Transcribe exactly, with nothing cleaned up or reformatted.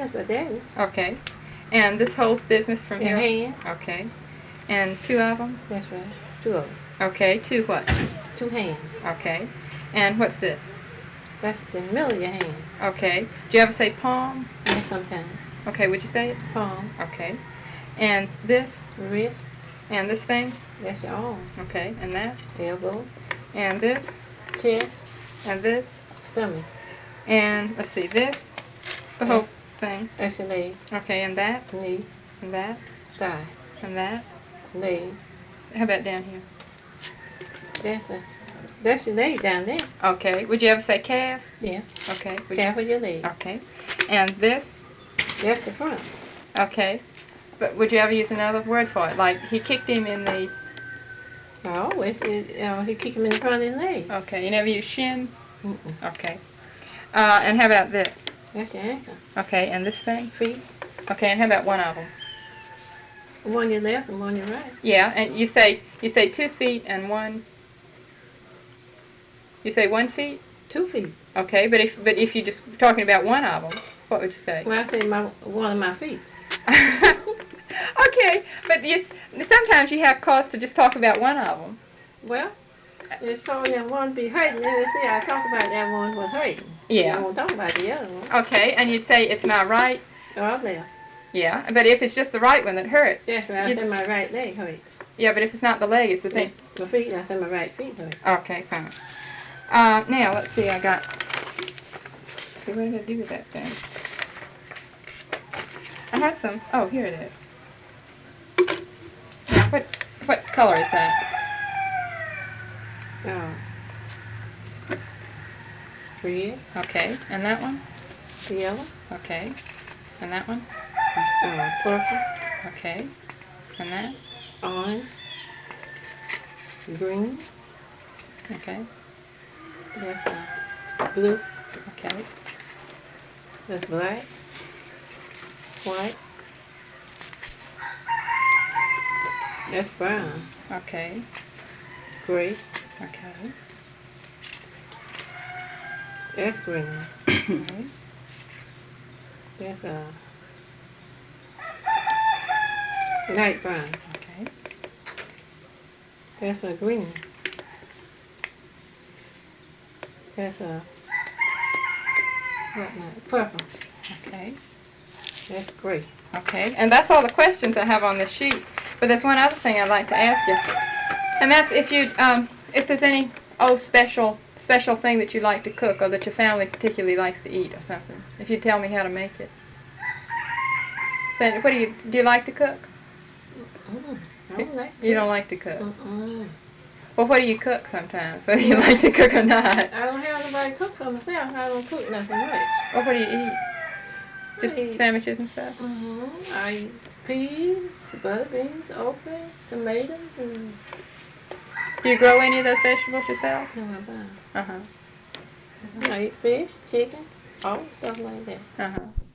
That's what that is. Okay. And this whole business from Your here? hand. Okay. And two of them? That's right. Two of them. Okay. Two what? Two hands. Okay. And what's this? That's the middle of your hand. Okay. Do you ever say palm? Yeah, sometimes. Okay. Would you say it? Palm. Okay. And this? Wrist. And this thing? That's your arm. Okay. And that? Elbow. And this? Chest. And this? Stomach. And let's see, this? The whole thing. That's your leg. Okay. And that? Knee. And that? Thigh. And that? Leg. How about down here? That's a. That's your leg down there. Okay. Would you ever say calf? Yeah. Okay. Would Calf you, of your leg. okay. And this? That's the front. Okay. But would you ever use another word for it? Like, he kicked him in the... I always, you know, he kick him in the front of his leg. Okay. You never use shin? Mm-mm. Okay. Uh, and how about this? That's your ankle. Okay. And this thing? Feet. Okay. And how about one of them? One your left and one your right. Yeah. And you say, you say two feet and one... You say one feet? Two feet. Okay. But if, but if you're just talking about one of them, what would you say? Well, I say my one of my feet. Okay, but you, sometimes you have cause to just talk about one of them. Well, it's probably that one be hurting. Let me see, I talk about that one was hurting. Yeah. I won't talk about the other one. Okay, and you'd say it's my right. Or left. Yeah, but if it's just the right one that hurts. That's right, I you, say my right leg hurts. Yeah, but if it's not the leg, it's the thing. My feet, I say my right feet hurt. Okay, fine. Uh, now, let's see, I got... Let's see, what did I do with that thing? I had some... Oh, here it is. Now, what, what color is that? Oh. Red. Okay, and that one? Yellow. Okay, and that one? Uh, purple. Okay, and that? Orange. Green. Okay, That's uh, blue. okay, That's black. White. That's brown. okay, Gray. okay. That's green. Okay. That's uh, light brown. Okay. That's a green. That's a what now? Purple. Okay. That's gray. Okay. And that's all the questions I have on this sheet. But there's one other thing I'd like to ask you, and that's if you, um, if there's any oh special special thing that you like to cook or that your family particularly likes to eat or something. If you'd tell me how to make it. So, what do you do? You like to cook? Mm, I don't like You don't like to cook. Mm-mm. Well, what do you cook sometimes, whether you like to cook or not? I don't have nobody cook for myself. I don't cook nothing much. Well, what do you eat? Just I eat- sandwiches and stuff? Mm-hmm. I eat peas, butter beans, okra, tomatoes, and Do you grow any of those vegetables yourself? no, I buy. Uh-huh. I eat fish, chicken, all stuff like that. Uh-huh.